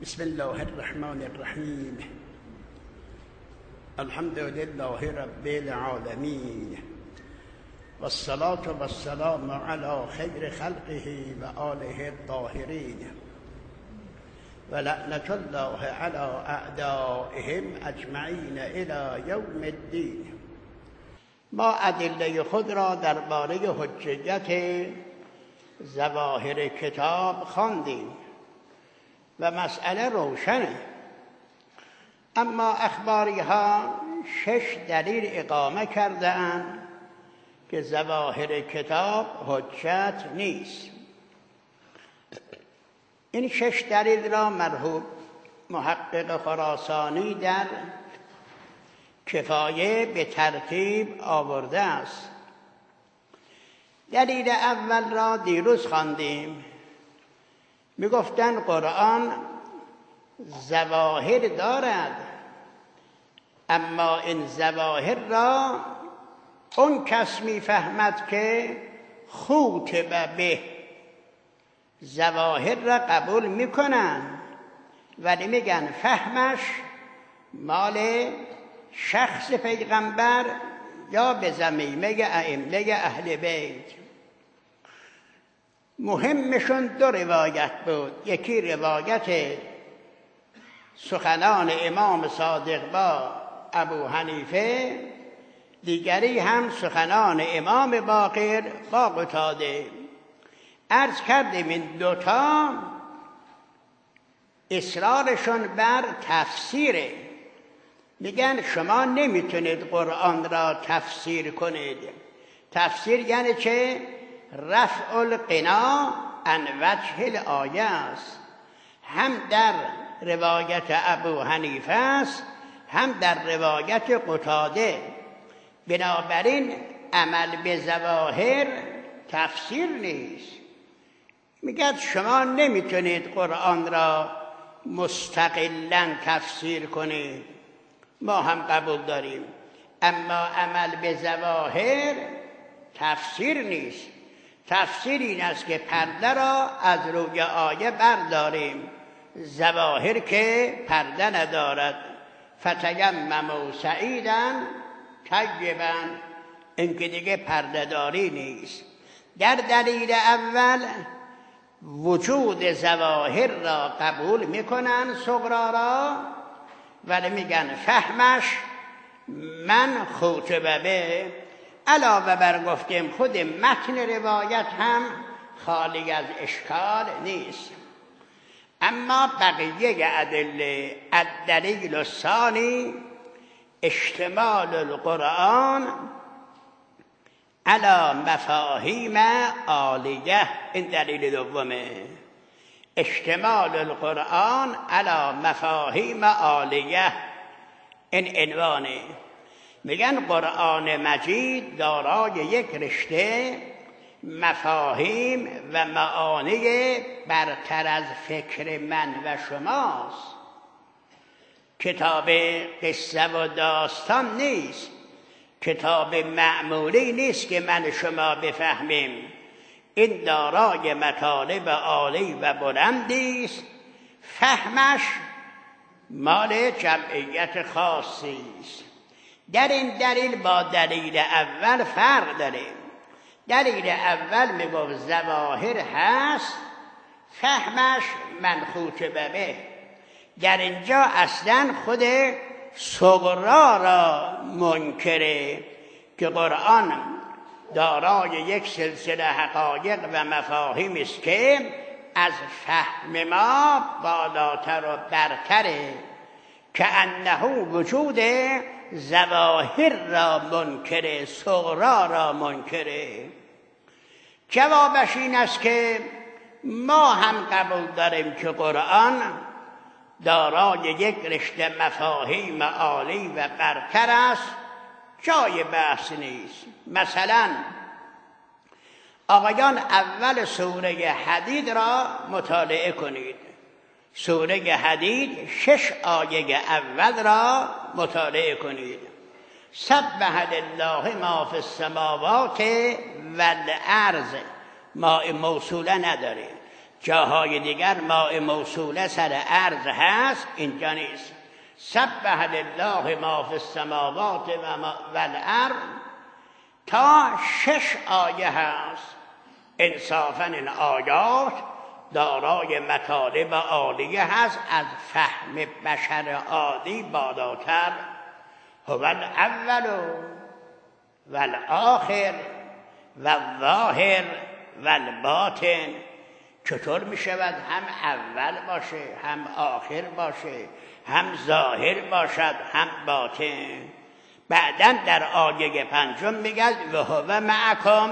بسم الله الرحمن الرحیم. الحمد لله رب العالمین و الصلاة و السلام علی خیر خلقه و آله الطاهرین و لعنت الله علی اعدائهم اجمعین الی یوم الدین. ما ادله خود را درباره حجیت ظواهر کتاب خواندیم و مسئله روشنه، اما اخباری ها 6 دلیل اقامه کرده اند که ظواهر کتاب حجت نیست. این 6 دلیل را مرحوم محقق خراسانی در کفایه به ترتیب آورده است. دلیل اول را دیروز خواندیم. میگفتن قرآن ظواهر دارد، اما این ظواهر را اون کس میفهمد که خوطب به، ظواهر را قبول میکنن ولی میگن فهمش مال شخص پیغمبر یا به زمینه ائمه اهل بیت. مهمشون 2 روایت بود. یکی روایت سخنان امام صادق با ابو حنیفه، دیگری هم سخنان امام باقر با قتاده. عرض کردیم این 2 اصرارشون بر تفسیره. میگن شما نمیتونید قرآن را تفسیر کنید. تفسیر یعنی چه؟ رفع القنا عن وجه الآیه است. هم در روایت ابو حنیفه است، هم در روایت قتاده. بنابراین عمل به ظواهر تفسیر نیست. میگه شما نمیتونید قرآن را مستقلاً تفسیر کنید، ما هم قبول داریم، اما عمل به ظواهر تفسیر نیست. تفسیر این است که پرده را از روی آیه برداریم، ظواهر که پرده ندارد. فتیمموا سعیدا طیبا، این که دیگه پرده داری نیست. در دلیل اول وجود ظواهر را قبول میکنن، صغرا را، ولی میگن فهمش من خوطب به. علاوه بر گفتیم خود متن روایت هم خالی از اشکال نیست. اما بقیه ادله، الدلیل الثانی اشتمال القرآن علی مفاهیم عالیه. این دلیل دومه، اشتمال القرآن علی مفاهیم عالیه. این عنوانه. میگن قرآن مجید دارای یک رشته مفاهیم و معانی برتر از فکر من و شماست. کتاب قصه و داستان نیست، کتاب معمولی نیست که من شما بفهمیم. این دارای مطالب عالی و بلندی است. فهمش مال جمعیت خاصی است. در این دلیل با دلیل اول فرق داره. دلیل اول میگفت ظواهر هست، فهمش من خوطب به. در اینجا اصلا خود صغرا را منکره که قرآن دارای یک سلسله حقایق و مفاهیم است که از فهم ما بالاتر و برتره، که انه وجود ظواهر را منکره، صغرا را منکره. جوابش این است که ما هم قبول داریم که قرآن دارای یک رشته مفاهیم عالی و برتر است، جای بحث نیست. مثلا آقایان اول سوره حدید را مطالعه کنید. سوره حدید 6 آیه اول را مطالعه کنید. سبح لله ما فی السماوات والارض، ما موصوله نداره. جاهای دیگر ماء موصوله سر عرض هست، اینجا نیست. سبح لله ما فی السماوات و الارض تا 6 آیه هست. انصافا این آیات دارای مطالب عالیه هست، از فهم بشر عادی بالاتر. هو الاول و الاخر و الظاهر و الباطن. چطور می شود هم اول باشه، هم آخر باشه، هم ظاهر باشد، هم باطن؟ بعداً در آیه 5 میگه و هو معکم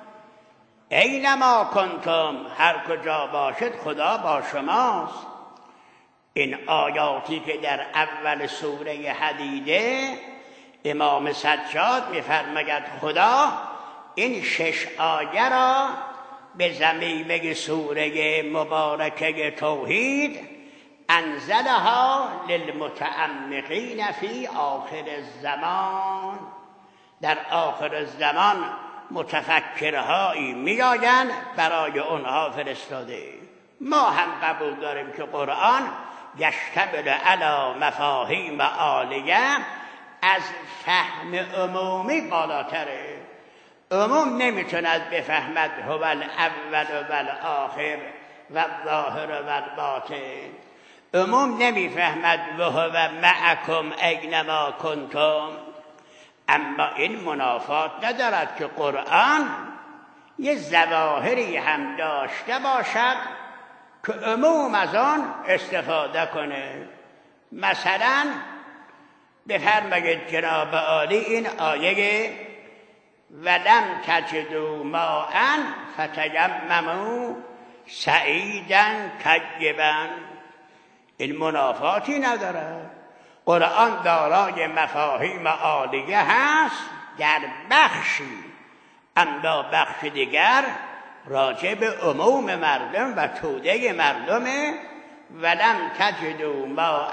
اینما کنتم، هر کجا باشد خدا با شماست. این آیاتی که در اول سوره حدیده امام سجاد میفرماید خدا این 6 آیه را به ضمیمه سوره مبارکه توحید انزلها للمتعمقین فی آخر الزمان. در آخر الزمان متفکرهایی میآیند برای اونها فرستاده. ما هم قبول داریم که قرآن یشتمل علی مفاهیم عالیه، از فهم عمومی بالاتره. عموم نمیتوند بفهمد هو الاول و الاخر و الظاهر و الباطن. عموم نمیفهمد و هو معکم اینما کنتم. اما این منافات ندارد که قرآن یه ظواهری هم داشته باشد که عموم از آن استفاده کنه. مثلا بفرمایید جناب عالی این آیه ولم تجدوا ماء فتیمموا صعیدا طیبا، این منافاتی نداره. قرآن دارای مفاهیم عالیه هست در بخشی، اما بخش دیگر راجع به عموم مردم و توده مردمه. ولم تجدوا ماء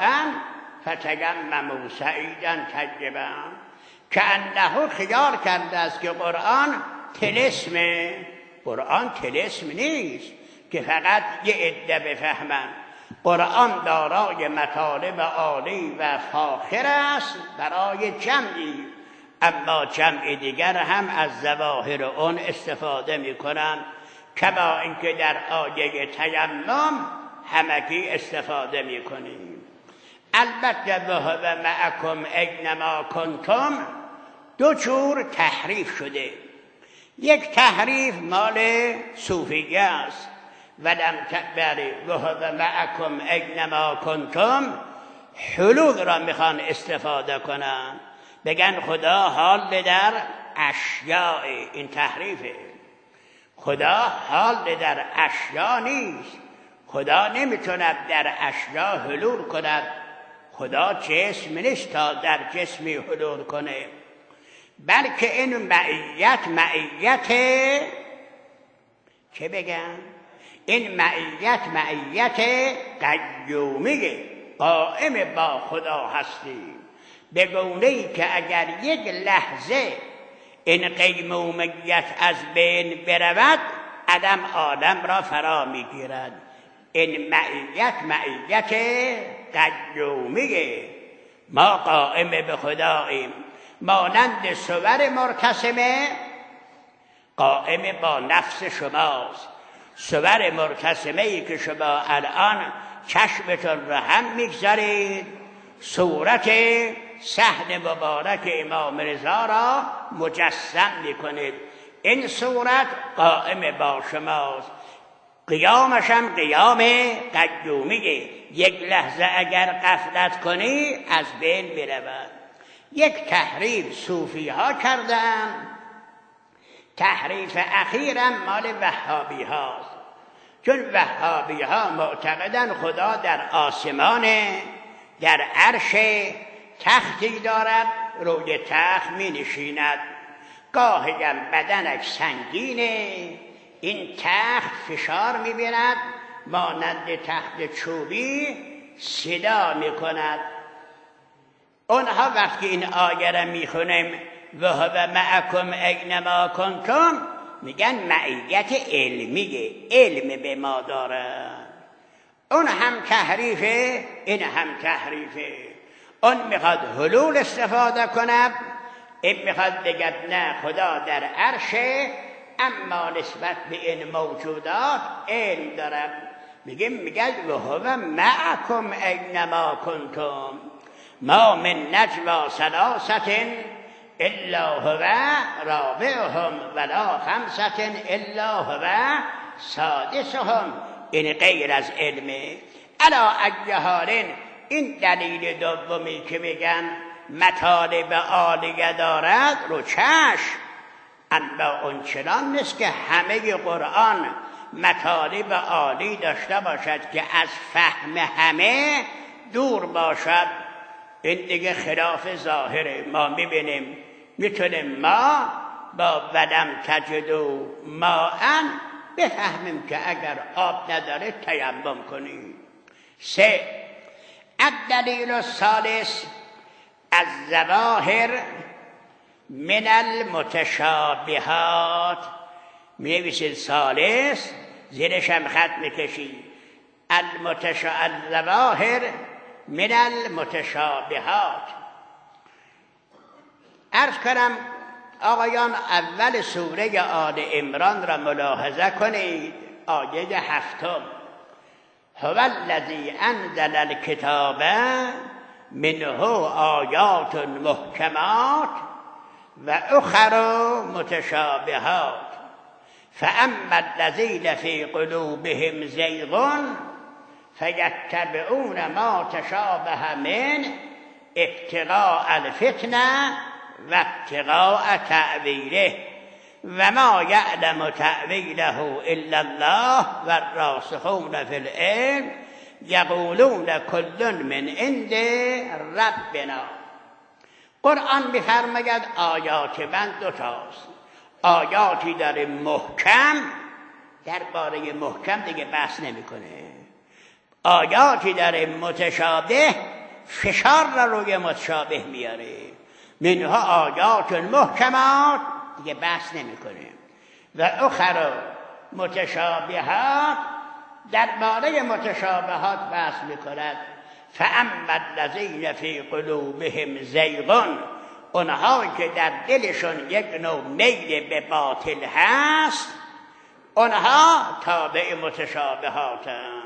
فتیمموا صعیدا طیبا، که انه خیال کرده است که قرآن طلسمه. قرآن طلسم نیست که فقط یه عده بفهمن. قرآن دارای مطالب عالی و فاخر است برای جمعی، اما جمع دیگر هم از ظواهر اون استفاده می کنند، کما اینکه در آیه تیمم همگی استفاده می کنیم. البته و هو معکم اینما کنتم دو جور تحریف شده. یک تحریف مال صوفیه است، ولم تقبلی و هو معکم اینما کنتم، حلول را میخوان استفاده کنن، بگن خدا حال در اشیاء. این تحریفه. خدا حال در اشیاء نیست. خدا نمیتونه در اشیاء حلول کند. خدا جسم نیست تا در جسمی حلول کنه، بلکه این معیت چه بگن؟ این معیت قیومیه، قائم با خدا هستی، به گونه‌ای که اگر یک لحظه این قیومیت از بین برود عدم عالم را فرا میگیرد. این معیت قیومیه. ما قائم به خداییم، مانند صور مرتسمه قائم با نفس شماست. صور مرتسمه ای که شما الان چشمتون را هم میگذارید، صورت صحن مبارک امام رضا را مجسم میکنید. این صورت قائم با شماست. قیامش هم قیام قیومیه. یک لحظه اگر غفلت کنی از بین میرود. یک تحریف صوفی ها کردن، تحریف اخیرم مال وهابی هاست. چون وهابی ها معتقدن خدا در آسمانه، در عرش، تختی دارد، روی تخت می نشیند. گاهی هم بدنش سنگینه، این تخت فشار می بیند، مانند تخت چوبی صدا می کند. اونها وقتی این آیه را می خونیم و هو معکم اینما کنتم، میگن معیت علمیه، علم به ما دارد. اون هم تحریفه، این هم تحریفه. اون میخواد حلول استفاده کنه، این میخواد بگه نه خدا در عرشه، اما نسبت به این موجودات علم دارد. میگه و هو معکم اینما کنتم ما من نجوا ثلاثة الا هو رابعهم ولا خمسة الا هو سادسهم. این غیر از علمه. علا ای حال این دلیل دومی که میگن مطالب عالیه دارد رو چشم، اما اون چنان نیست که همه قرآن مطالب عالی داشته باشد که از فهم همه دور باشد. این دیگه خلاف ظاهره. ما میبینیم میتونیم ما با ولم تجدوا ماء بفهمیم که اگر آب نداره تیمم کنید. 3. الدلیل الثالث الظواهر من المتشابهات. می‌نویسید ثالث، زیرش هم خط میکشید الظواهر من المتشابهات. عرض کنم آقایان اول سوره آل عمران را ملاحظه کنید. آیه 7 هو الذی انزل الکتاب منه آیات محکمات و اخر متشابهات فاما الذین فی قلوبهم زیغ فیتبعون ما تشابه منه ابتغاء الفتنه و ابتغاء تأویله و ما یعلم تأویله الا الله و الراسخون فی العلم یقولون کل من عند ربنا. قرآن می‌فرماید آیات من دوتاست. آیاتی داره محکم، درباره محکم دیگه بحث نمیکنه. آیاتی داره متشابه، فشار را روی متشابه میاره. منها آیات محکمات، دیگه بحث نمیکنه. و اخر متشابهات، درباره متشابهات بحث میکند. فاما الذین فی قلوبهم زیغ، اونها که در دلشون یک نوع میل به باطل هست، اونها تابع متشابهاتند،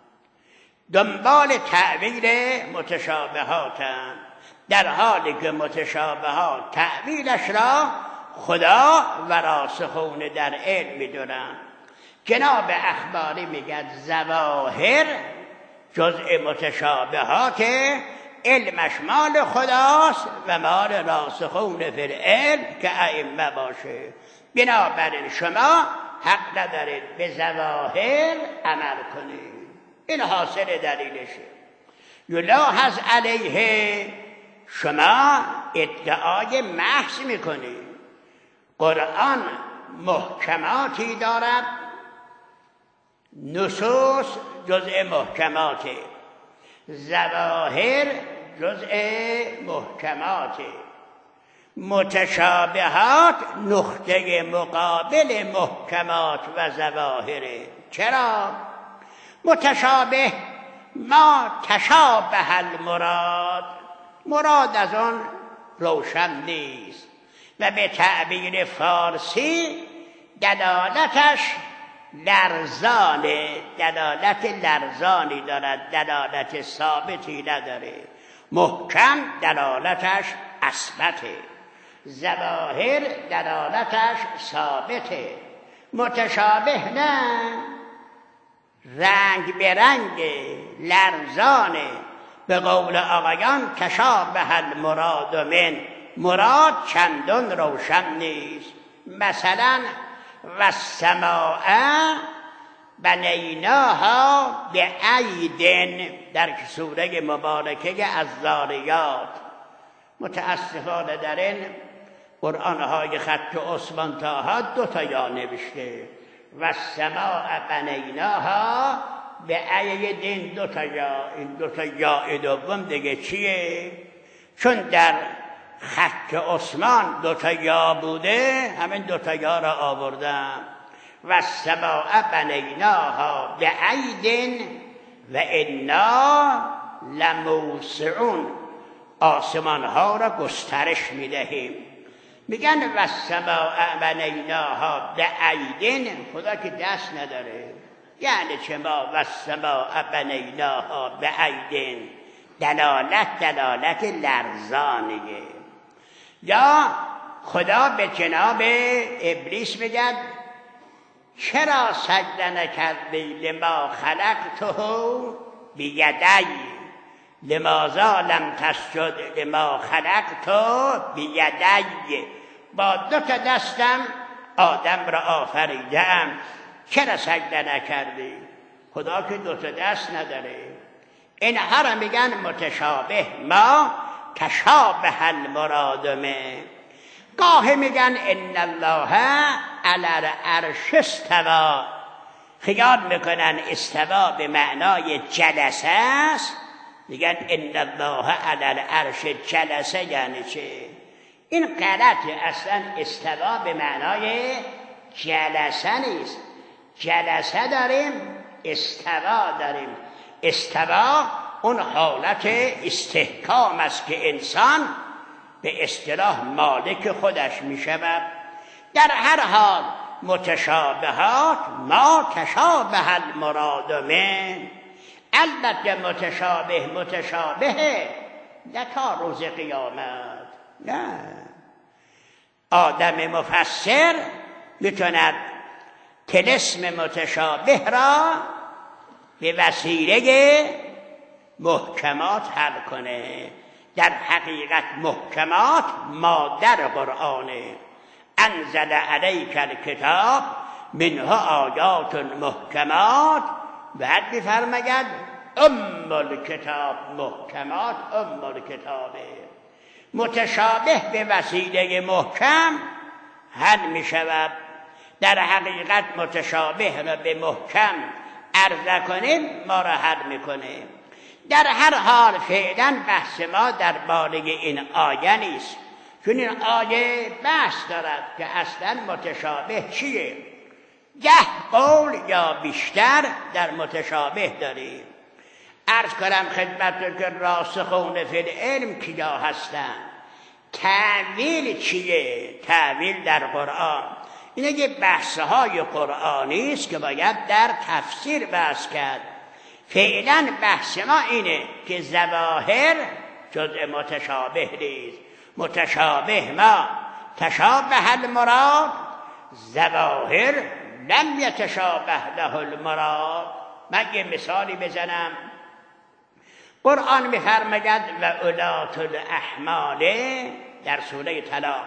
دنبال تعویل متشابهاتند، در حالی که متشابهات تعویلش را خدا و راسخون در علم میدونن. جناب اخباری میگه ظواهر جزء متشابهات، علمش مال خداست و مال راسخون فی العلم که ائمه باشه. بنابراین شما حق ندارید به ظواهر عمل کنید. این حاصل دلیلشه. یلاحظ علیه، شما ادعای محض میکنید. قرآن محکماتی دارد، نصوص جزء محکماته، ظواهر جزء محکماته، متشابهات نقطه مقابل محکمات و ظواهره. چرا؟ متشابه ما تشابه المراد، مراد از آن روشن نیست و به تعبیر فارسی دلالتش لرزانه، دلالت لرزانی دارد، دلالت ثابتی نداره. محکم دلالتش اثبته، ظواهر دلالتش ثابته. متشابه نه، رنگ به رنگ، لرزانه. به قول آقایان تشابه المراد من، مراد چندان روشن نیست. مثلا و السماء بنیناها بعید، در سوره مبارکه از ذاریات. متاسفانه در این قرآن‌های خط عثمان طه 2 تا یا نوشته و السماء بنیناها بعید، 2 تا یا. این 2 تا یا دوم دیگه چیه؟ چون در خط عثمان 2 یا بوده، همین 2 یا را آوردم. و السماء بنیناها بعید و انا لموسعون، آسمان ها را گسترش میدهیم. میگن و السماء بنیناها بعید، خدا که دست نداره. یعنی چه ما و السماء بنیناها بعید؟ دلالت لرزانیه. یا خدا به جناب ابلیس میگه چرا سجده نکردی لما خلقته بیدی، لماذا لم تسجد لما خلقته بیدی، با 2 دستم آدم را آفریدم، چرا سجده نکردی؟ خدا که 2 دست نداره. اینها را میگن متشابه، ما تشابه المراد منه. گاهی میگن ان الله علی العرش استوى، خیال میکنن استوا به معنای جلسه است، میگن ان الله علی العرش جلسه یعنی چه؟ این غلطه. اصلا استوا به معنای جلسه نیست. جلسه داریم، استوا داریم. استوا اون حالت استحکام است که انسان به اصطلاح مالک خودش می شود. در هر حال متشابهات ما تشابه المراد من، البته متشابه نه تا روز قیامت، نه. آدم مفسر میتوند طلسم متشابه را به وسیله محکمات حل کنه. در حقیقت محکمات مادر قرآنه. انزل علیک الکتاب منه آیات محکمات، بعد میفرماید ام الکتاب، محکمات ام الکتابه. متشابه به وسیله محکم حل می شود. در حقیقت متشابه را به محکم عرضه کنیم ما را حل میکنه. در هر حال فعلا بحث ما در باره این آیه نیست، چون این آیه بحث دارد که اصلا متشابه چیه. قول یا بیشتر در متشابه داریم. عرض کنم خدمت که راسخون فی العلم کیا هستن. تعویل چیه؟ تعویل در قرآن اینه که بحثهای قرآنی است که باید در تفسیر بحث کرد. فعلا بحث ما اینه که ظواهر جزء متشابه نیست. متشابه ما تشابه المراد، ظواهر لم یتشابه له المراد. من یه مثالی بزنم. قرآن می‌فرماید و اولات الاحمال در سوره طلاق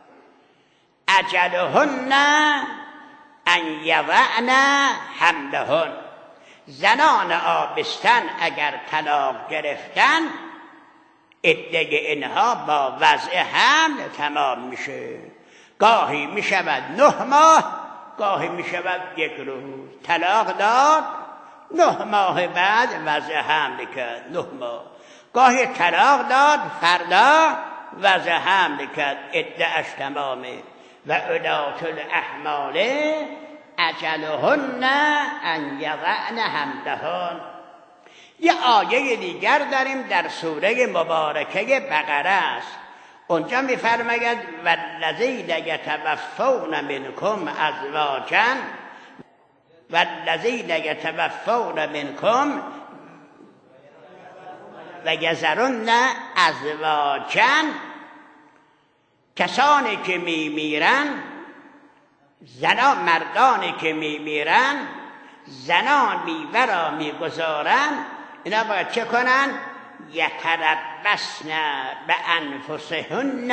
اجلهن ان یضعن حملهن، زنان آبستن اگر طلاق گرفتن عده اینها با وضع حمل تمام میشه. گاهی میشود 9 ماه، گاهی میشود 1 روز. طلاق داد 9 ماه بعد وضع حمل کرد، 9 ماه. گاهی طلاق داد فردا وضع حمل کرد، عده‌اش تمامه. و اولات الاحمال اجلهن ان یضعن حملهن. یه آیه دیگر داریم در سوره مبارکه بقره است. اونجا می‌فرماید والذین یتوفون منکم ازواجا، والذین یتوفون منکم و یذرون ازواجا، کسانی که میمیرن، زنان مردانی که میمیرن زنان میوه را میگذارن، اینا باید چه کنن؟ یتربصن بانفسهن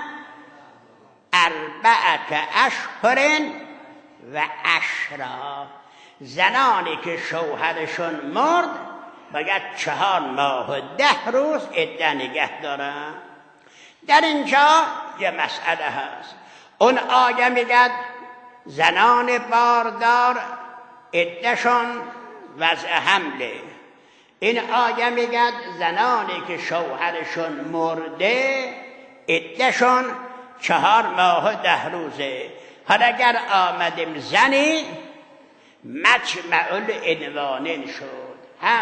4 اشهر و 10. زنانی که شوهرشون مرد باید 4 ماه و 10 روز عده نگه دارن. در اینجا یه مسئله هست. اون آیه میگه زنان باردار عدهشون وضع حمله. این آیه میگه زنانی که شوهرشون مرده عدهشون 4 ماه و 10 روزه. حالا اگر آمدیم زنی مجمع العنوانین شد، هم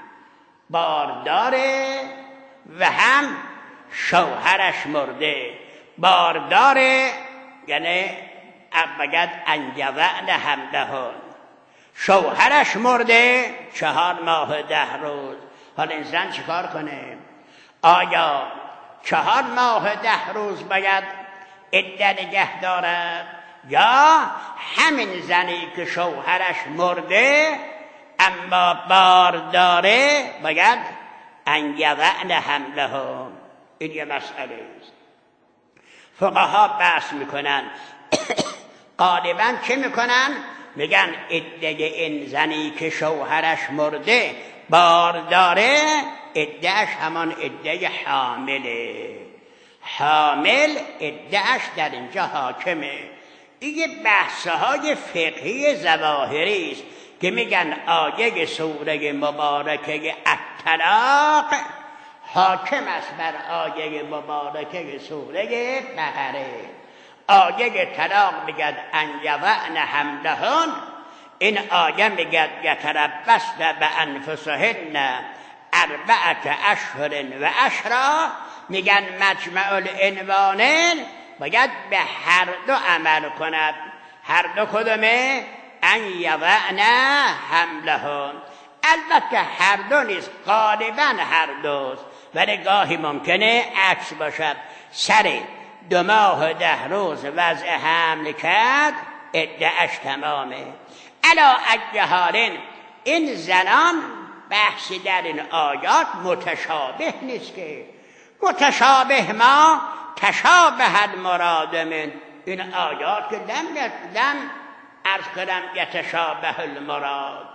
بارداره و هم شوهرش مرده. بارداره یعنی بگد انجوعن حملهن، شوهرش مرده 4 ماه و 10 روز. حالا این زن چیکار کنه؟ آیا 4 ماه و 10 روز باید عده نگه دارد، یا همین زنی که شوهرش مرده اما بارداره باید انجوعن حملهن؟ این یه مسئله است. فقها بحث میکنن غالبا چه میکنن؟ میگن عده این زنی که شوهرش مرده بارداره عدهش همان عده حامله. حامل عدهش در اینجا حاکمه. این بحثهای فقهی ظواهری است که میگن آیه سوره مبارکه الطلاق حاکم است بر آیه مبارکه سوره بقره. آیه طلاق میگد انجوعن حملهن، این آیه میگد یتربصن بانفسهن 4 اشهر و عشرا. میگن مجمع العنوانین باید به هر دو عمل کند. هر دو کدومه؟ انجوعن حملهن. البته هر دو نیست، غالبا هر دوست، ولی گاهی ممکنه عکس باشد. سر 2 ماه و 10 روز وضع حمل کرد عده‌اش تمامه. علی ای حال این زنان بحثی در این آیات متشابه نیست که متشابه ما تشابه المراد من. این آیات که دم عرض کنم یتشابه المراد.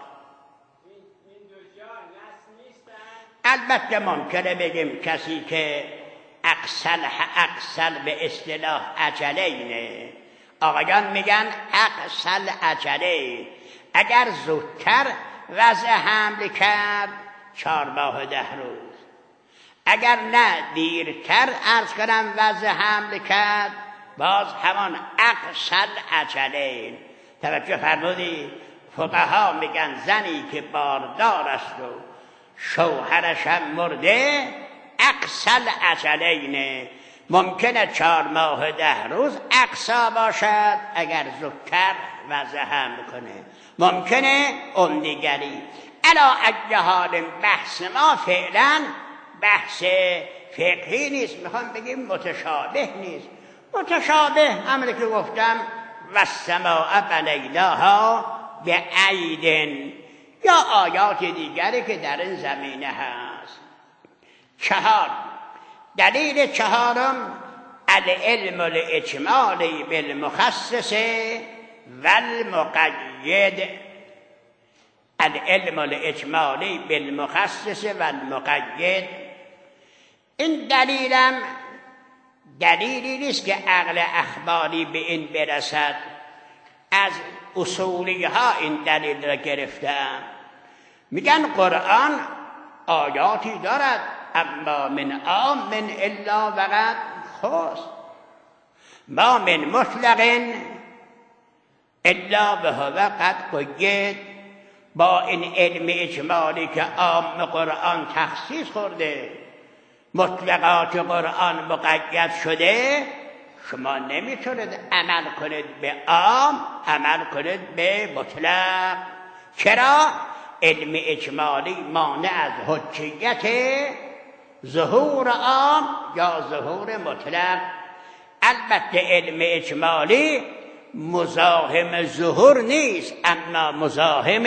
البته ممکنه بگیم کسی که اقصل به اصطلاح اجلینه، آقایان میگن اقصل اجله، اگر زودتر وضع حمل کرد 4 ماه و 10 روز، اگر نه دیرتر عرض کنم وضع حمل کرد باز همان اقصل اجله. توجه فرمودی؟ فقها میگن زنی که باردار است و شوهرش هم مرده اقصل اجلینه، ممکنه 4 ماه و 10 روز اقصا باشد اگر زودتر وضع حمل کنه، ممکنه اون دیگری. علا ای حال بحث ما فعلا بحث فقهی نیست، میخوام بگیم متشابه نیست. متشابه همونه که گفتم والسماء بنیناها بعید، یا آیات دیگری که در این زمینه هست. 4 دلیل 4 العلم الاجمالی بالمخصص والمقید. العلم الاجمالی بالمخصص والمقید. این دلیلم دلیلی نیست که عقل اخباری به این برسد، از اصولی ها این دلیل را گرفتم. میگن قرآن آیاتی دارد اما من عام الا وقد خاص، ما من مطلق الا به وقد قید. با این علم اجمالی که عام قرآن تخصیص خورده، مطلقات قرآن مقید شده، شما نمیتونید عمل کنید به عام، عمل کنید به مطلق. چرا؟ علم اجمالی مانع از حجیت ظهور عام یا ظهور مطلق. البته علم اجمالی مزاحم ظهور نیست، اما مزاحم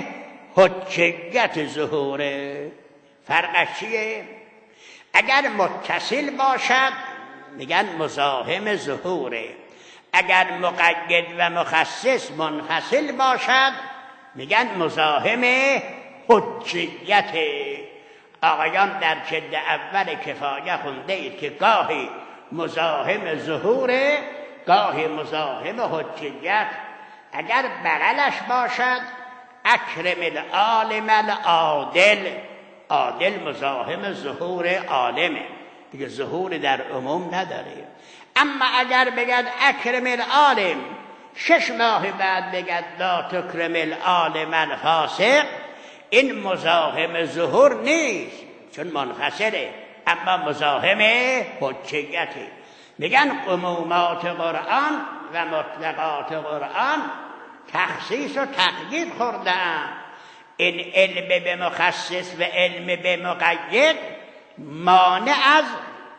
حجیت ظهوره. فرقش چیه؟ اگر متصل باشد میگن مزاحم ظهوره، اگر مقید و مخصص منفصل باشد میگن مزاحم حجیت. آقایان در جلد اول کفایه خونده اید که گاهی مزاحم ظهوره، گاهی مزاحم حجیت. اگر بغلش باشد اکرم العالم العادل، عادل مزاحم ظهور عالمه، دیگه ظهور در عموم نداره. اما اگر بگد اکرم العالم 6 ماه بعد بگد لا تکرم العالم الفاسق، این مزاحم ظهور نیست چون منفصله، اما مزاحم حجیته. میگن عمومات قرآن و مطلقات قرآن تخصیص و تقیید خورده‌اند. این علم به مخصص و علم به مقید مانع از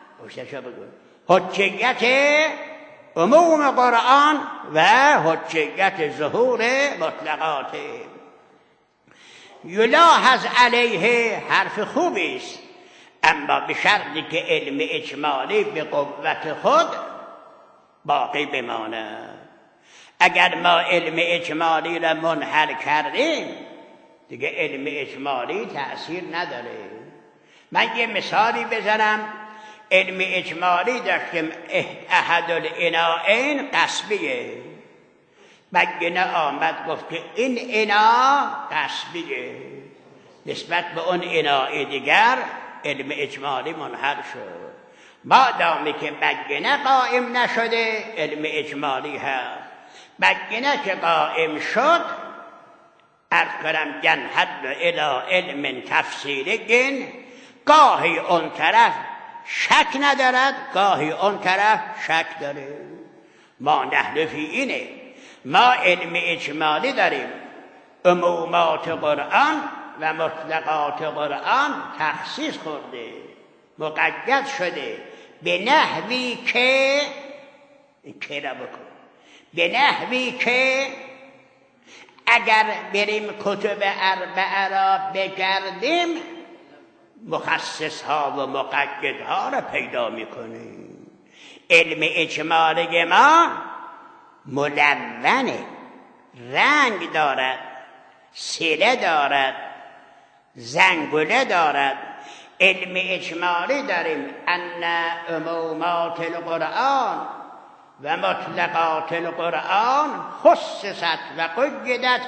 حجیت عموم قرآن و حجیت ظهور مطلقات. یلاحظ علیه حرف خوبی است، اما به شرطی که علم اجمالی به قوت خود باقی بمانه. اگر ما علم اجمالی را منحل کردیم دیگه علم اجمالی تأثیر نداره. من یه مثالی بزنم. علم اجمالی داشتیم احد الاناءین قصبیه، بگنه آمد گفت که این انا قصبیه، نسبت به اون اناء دیگر علم اجمالی منحل شد. مادامی که بگنه قائم نشده علم اجمالی هست. بگنه که قائم شد ارز کنم جنحد الى علم تفسیری، گاهی اون طرف شک ندارد گاهی اون طرف شک داره. ما نحلفی اینه، ما علم اجمالی داریم، عمومات قرآن و مطلقات قرآن تخصیص خورده، مقید شده به نحوی که به نحوی که اگر بریم کتب اربعه را بگردیم مخصص ها و مقید ها را پیدا میکنیم. علم اجمالی ما ملونه، رنگ دارد، سیله دارد، زنگوله دارد. علم اجمالی داریم ان عمومات القرآن و مطلقات القرآن خصصت و قیدت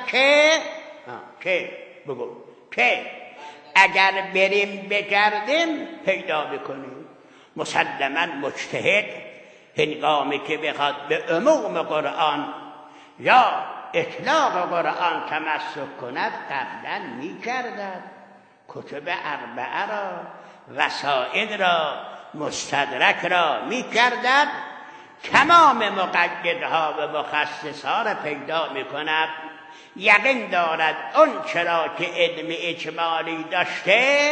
که اگر بریم بگردیم پیدا بکنیم. مسلما مجتهد هنگامی که بخواد به عموم قرآن یا اطلاق قرآن تمسک کند قبلا می‌کردد. کتب اربعه را، وسائل را، مستدرک را می‌کردد، تمام مقیدها و مخصصها را پیدا می‌کند. یقین دارد اون چرا که علم اجمالی داشته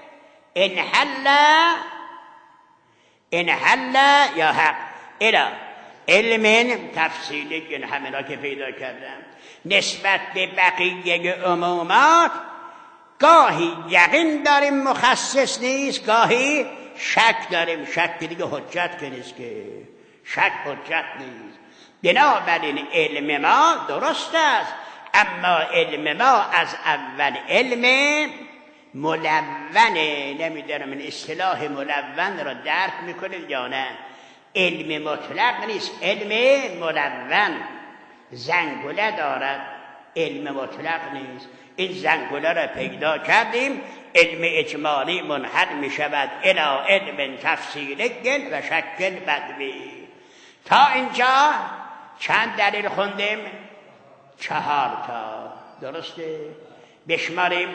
انحل یا حق الى علم تفصیلی، این همه را که پیدا کردم. نسبت به بقیه عمومات گاهی یقین داریم مخصص نیست، گاهی شک داریم. شک دیگه حجت که نیست، که شک حجت نیست. بنابراین علم ما درست است، اما علم ما از اول علم ملونه. نمیدونم این اصطلاح ملون را درک میکنید یا نه. علم مطلق نیست، علم ملون. زنگوله دارد، علم مطلق نیست. این زنگوله را پیدا کردیم. علم اجمالی منحل می شود الی علم تفصیلی و شکل بدوی. تا اینجا چند دلیل خوندیم؟ 4 تا. درسته؟ بشماریم.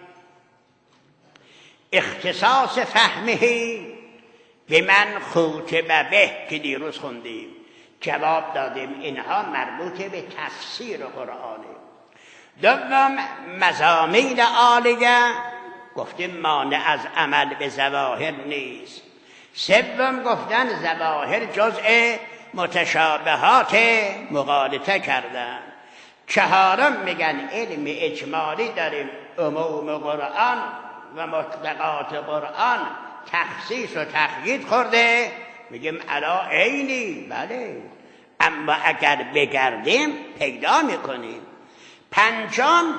اختصاص فهمه به من خوتب به که دیروز خوندیم، جواب دادیم اینها مربوط به تفسیر قرآنه. دوم مضامین عالیه، گفتیم مانع از عمل به ظواهر نیست. سوم گفتن ظواهر جزء متشابهات مغالطه کردن. 4 میگن علم اجمالی داریم، عموم قرآن و مطلقات قرآن تخصیص و تقیید خورده، میگیم الا عینی. بله، اما اگر بگردیم پیدا میکنیم. 5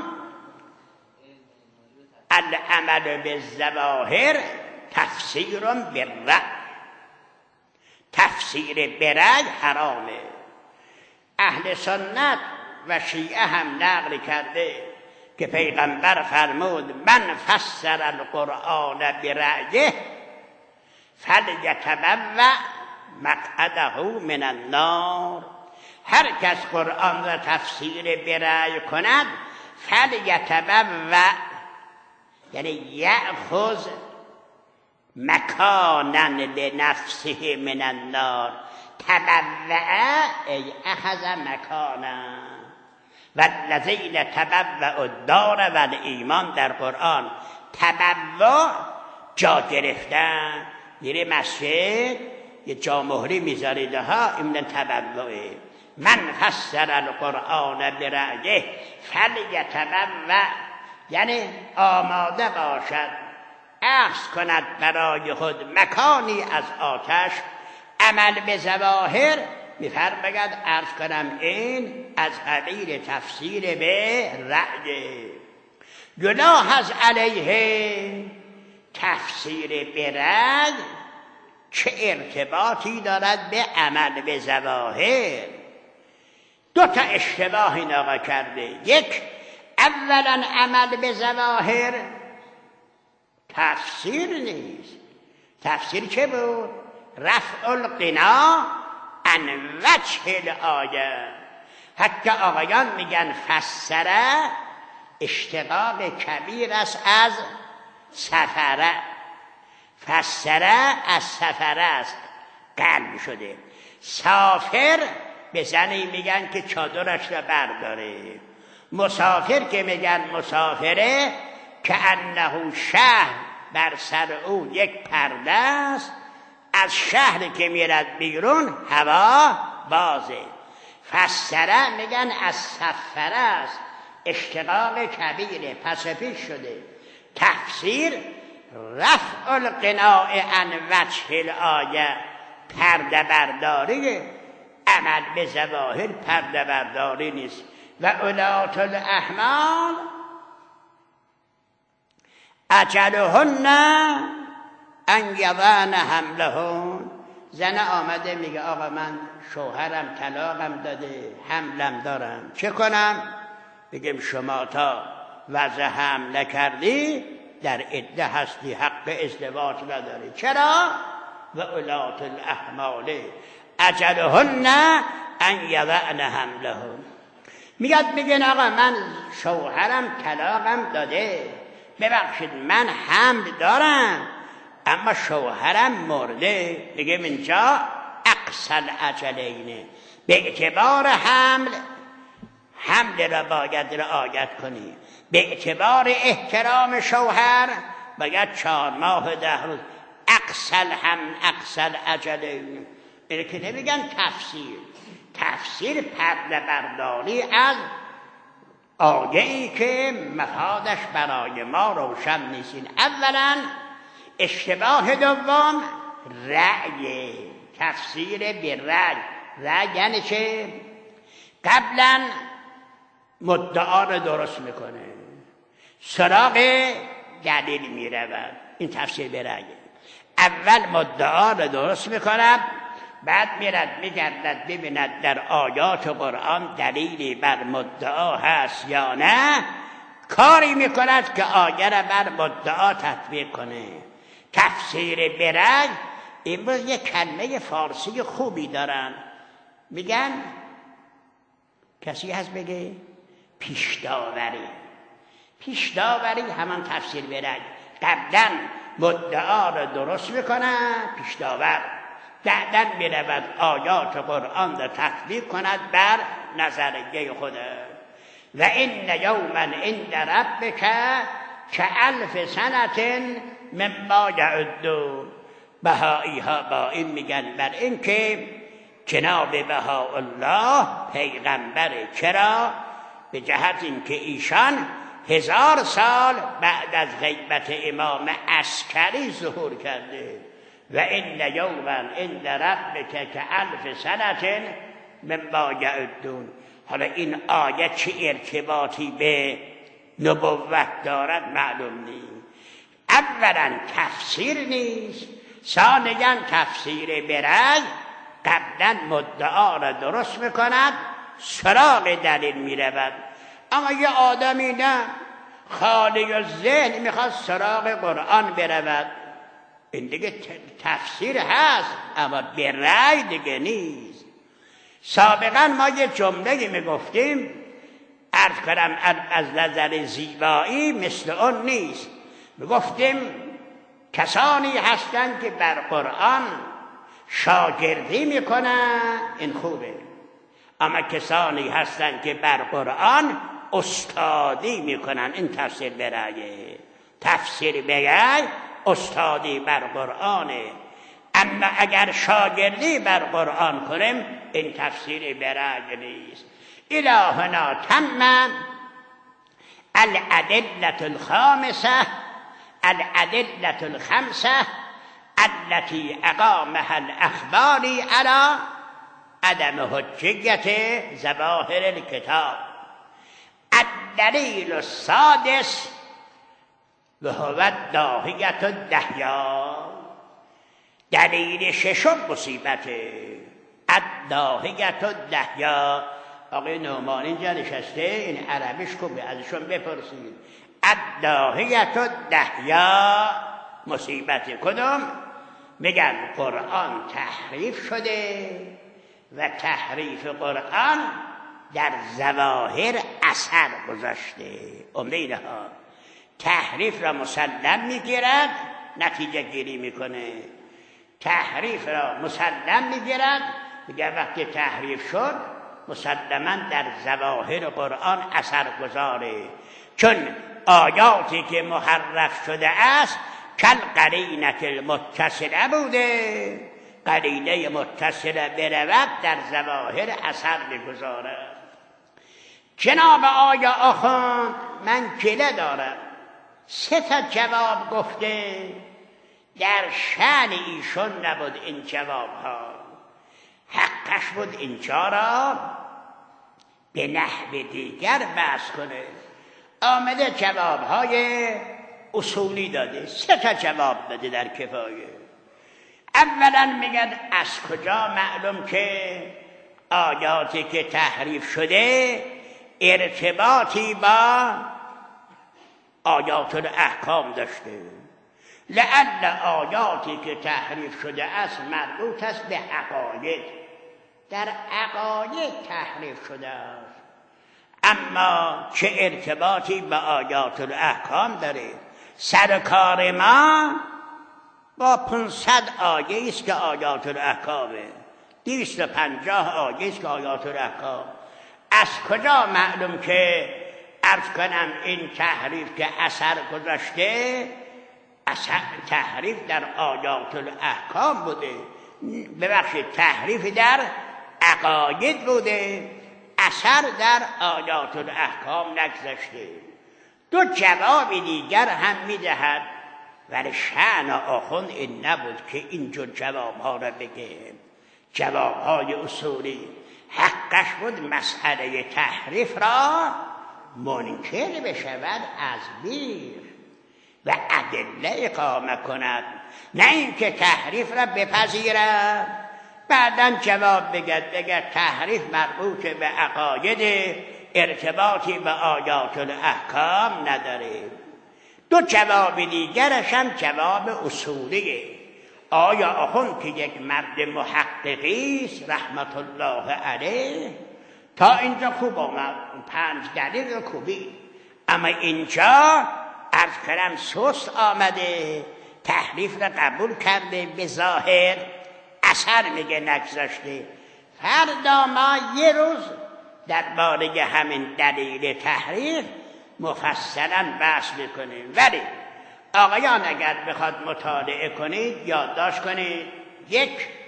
العمل بالظواهر تفسیر بالرأی، تفسیر برأی حرامه. اهل سنت و شیعه هم نقل کرده که پیغمبر فرمود من فسر القرآن برأیه فلیتبوأ مقعده من النار. هر کس قرآن را تفسیر برأی کند، فلیتبوأ یعنی یأخذ مکانا لنفسه من النار. تبوأ ای اخذ مکانا. والذین تبوأوا الدار والایمان در قرآن تبوأ جا گرفتن. میره مسجد یه جا مهری میذارید ها، این تبوأه. من فسر القرآن برأیه فلیتبوأ یعنی آماده باشد اخذ کند برای خود مکانی از آتش. عمل به ظواهر میفرماید عرض کنم این از قبیل تفسیر به رأی. یلاحظ علیه تفسیر به رأی چه ارتباطی دارد به عمل به ظواهر؟ دو تا اشتباه این آقا کرده. یک، اولا عمل به ظواهر تفسیر نیست. تفسیر چه بود؟ رفع القنا عن وجه الآیه. حتی آقایان میگن فسره اشتقاق کبیر است از سفره. فسره از سفره است، قلب شده. سافر به زنی میگن که چادرش را برداره. مسافر که میگن مسافره که انه شهر بر سر او یک پرده است، از شهر که میرد بیرون هوا بازه. فسره میگن از سفره است، اشتقاق کبیره، پس پیش شده. تفسیر رفع القناع عن وجه الآیه، پرده برداری. عمل به ظواهر پرده برداری نیست. و اولاة الاحمال اجلهن ان یضعن حملهن. زن آمده میگه آقا من شوهرم طلاقم داده، حملم دارم، چه کنم؟ بگیم شما تا وضع حمل نکردی در عده هستی، حق ازدواج نداری. چرا؟ و اولاة الاحمال اجلهن ان یضعن حملهن. میگن آقا من شوهرم طلاقم داده، ببخشید من حمل دارم اما شوهرم مرده. میگم اینجا اقصى الاجلین، به اعتبار حمل را باید رعایت کنی. به اعتبار احترام شوهر باید 4 ماه 10 روز. اقصى الاجلین. اینه که نمیگن تفسیر. تفسیر پرده برداری از آیه‌ای که مفادش برای ما روشن نیستین. اولا اشتباه دوم رأی، تفسیر به رأی. رأی یعنی چه؟ قبلا مدعا رو درست میکنه، سراغ دلیل میرود. این تفسیر به رأی. اول مدعا رو درست میکنه، بعد میرد میگردد ببیند در آیات قرآن دلیلی بر مدعا هست یا نه، کاری میکند که آیه را بر مدعا تطبیق کنه. تفسیر برای امروز یک کلمه فارسی خوبی دارن، میگن کسی هست بگه پیشداوری. پیشداوری همان تفسیر برای. قبلا مدعا را درست میکنه پیشداور، بعداً میرود آیات قرآن را تطبیق کند بر نظریه خود. و این یوما عند ربک کالف سنة مما یعدون. بهایی ها با این میگن بر این که جناب بهاءالله پیغمبره. چرا؟ به جهت این که ایشان 1000 سال بعد از غیبت امام عسکری ظهور کرده. و این یوما عند ربک کالف سنة مما یعدون. حالا این آیه چه ارتباطی به نبوت دارد معلوم نیست. اولا تفسیر نیست، ثانیا تفسیر برای. قبلا مدعا را درست میکند، سراغ دلیل میرود. اما یه آدمی نه، خالی ذهن میخواد سراغ قرآن برود. این دیگه تفسیر هست اما به رأی دیگه نیست. سابقا ما یه جمله میگفتیم، عرض کنم از نظر زیبایی مثل اون نیست. میگفتیم کسانی هستند که بر قرآن شاگردی میکنن، این خوبه، اما کسانی هستند که بر قرآن استادی میکنن، این تفسیر برایه. تفسیر برای استادی بر قرآنه، اما اگر شاگردی بر قرآن کنیم این تفسیر برای نیست. الهنا تم الادلة الخامسة الادلة الخمسة التي اقامها الاخباری على عدم حجیت ظواهر الکتاب. الدلیل السادس وهو الداهیة الدهیا. دلیل ششم مصیبته، الداهیة الدهیا. آقای نعمان اینجا نشسته، این عربیش خوبه، ازشون بپرسید. الداهیة الدهیا مصیبت کدوم؟ میگن قرآن تحریف شده و تحریف قرآن در ظواهر اثر گذاشته. عمده اینها تحریف را مسلم میگیرد، نتیجه گیری میکنه. تحریف را مسلم میگیرد، میگه وقتی تحریف شد مسلما در ظواهر قرآن اثر گذاره، چون آیاتی که محرف شده است کل قرینه المتصله بوده، قرینه متصله برود در ظواهر اثر بگذاره. جناب آیا آخوند من گله دارم، 3 جواب گفته، در شأن ایشون نبود این جواب ها، حقش بود اینجا را به نحو دیگر بحث کنه. آمده جواب های اصولی داده، 3 جواب داده در کفایه. اولا میگن از کجا معلوم که آیاتی که تحریف شده ارتباطی با آیات الاحکام داشته؟ لعل آیاتی که تحریف شده است مربوط است به عقاید، در عقاید تحریف شده است، اما چه ارتباطی به آیات الاحکام داره؟ سرکار ما با 500 آیه است که آیات الاحکامه، 250 آیه است که آیات الاحکام. از کجا معلوم که عرض کنم این تحریف که اثر گذاشته تحریف در آیات الاحکام بوده؟ ببخشید تحریف در عقاید بوده، اثر در آیات الاحکام نگذاشته. 2 جواب دیگر هم میدهد، ولی شأن آخوند این نبود که اینجور جواب ها را بگه. جواب های اصولی حقش بود مسئله تحریف را منکر بشود از بیر و ادله اقامه کند، نه اینکه تحریف را بپذیرد بعداً جواب بگه تحریف مربوط به عقاید، ارتباطی به آیات الاحکام نداره. 2 جواب دیگرش هم جواب اصولیه. آیا آخوند که یک مرد محققی است رحمت الله علیه، تا اینجا خوب آمد، 5 دلیل خوبی، اما اینجا عرض کردم سست آمده، تحریف را قبول کرده، به ظاهر اثر میگه نگذاشته. فردا ما یه روز درباره همین دلیل تحریف مفصلا بحث میکنیم. ولی آقایان اگر بخواد مطالعه کنید یادداشت کنید، 1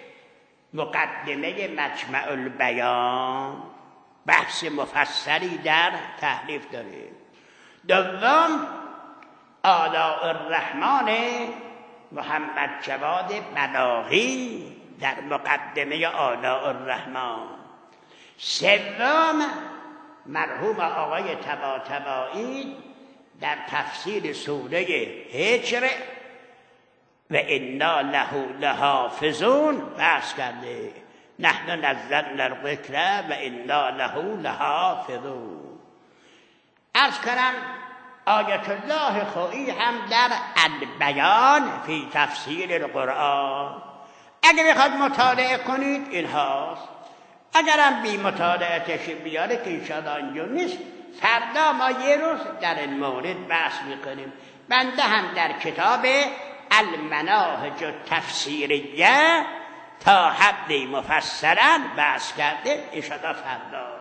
مقدمه مجمع البیان بحث مفصلی در تحریف داره. 2 آلاء الرحمن محمد جواد بلاغی در مقدمه آلاء الرحمن. 3 مرحوم آقای طباطبایی در تفسیر سوره هجر و انا له لحافظون بحث کرده، نحن نزلنا الذکر و انا له لحافظون. عرض کنم آیت الله خویی هم در البیان فی تفسیر القرآن. اگه بخواد مطالعه کنید این هاست، اگرم بی مطالعتش بیاره که انشاءالله اینجور نیست، فردا ما یه روز در این مورد بحث میکنیم. بنده هم در کتاب المناهج التفسیریه تا حدی مفصلا بحث کرده، انشاءالله فردا